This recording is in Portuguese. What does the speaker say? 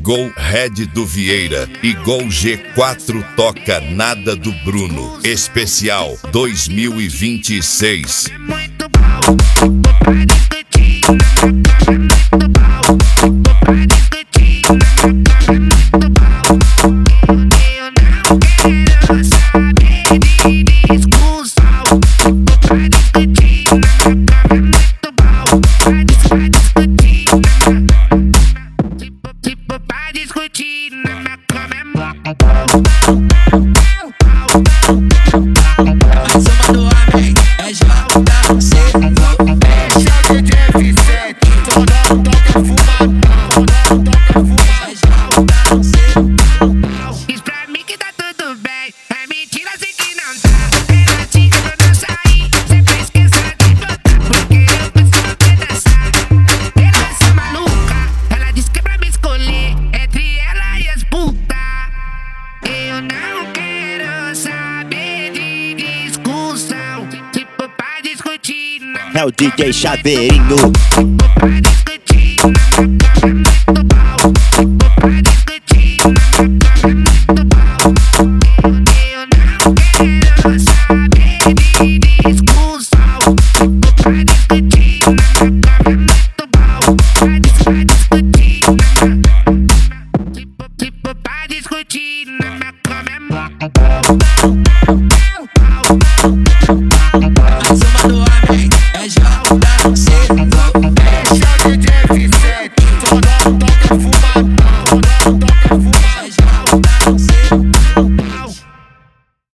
Gol Red do Vieira e Gol G4 toca Nada do Bruno. Especial 2026. É o DJ Chaveirinho. Toca fumar, toca fumar.